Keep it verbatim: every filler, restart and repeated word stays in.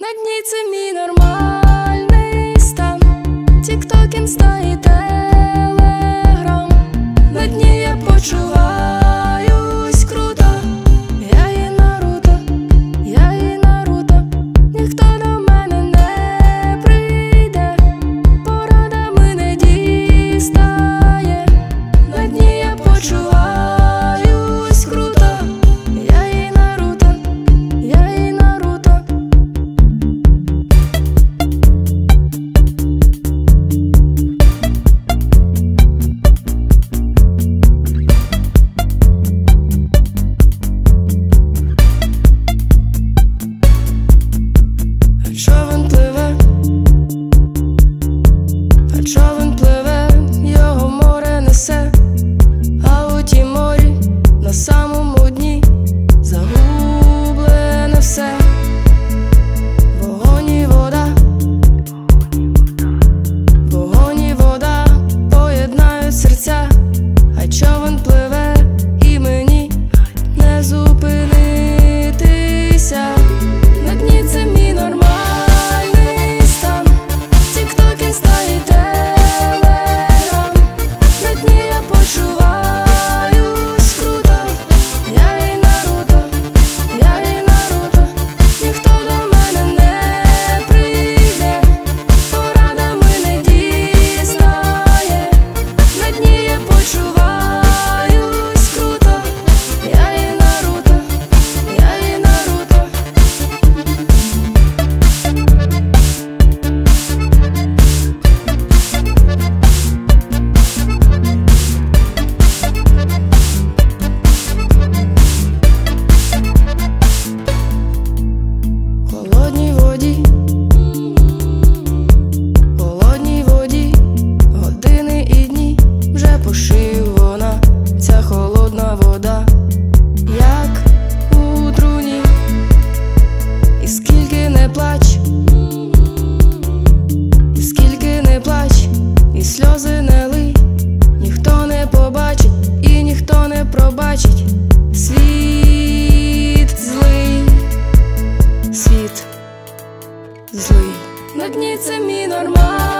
На дні це мій нормальний стан, тік-ток, інста і телеграм. На дні я почуваюсь круто. Я і Наруто, я і Наруто. Ніхто до мене не прийде, порадами не дістає. На дні я почуваюсь круто. Я і Наруто, я і Наруто. Човен пливе, а човен пливе, його море несе, а у тім морі на самому дні загублене все. Вогонь і вода, вогонь і вода поєднають серця, а човен пливе і мені не зупинитися. На дні це мій нормальний стан, тік-ток, інста і телеграм. На дні я почуваюсь круто. Я і Наруто, я і Наруто. Ніхто до мене не прийде, порадами не дістає. На дні я почуваюсь круто. Я і Наруто, я і Наруто. Холодній воді, холодній воді, години і дні вже по шию вона, ця холодна вода, як у труні. І скільки не плач, і скільки не плач, і сльози не лий, ніхто не побачить і ніхто не пробачить. Світ злий, світ злий. На дні це мій нормальний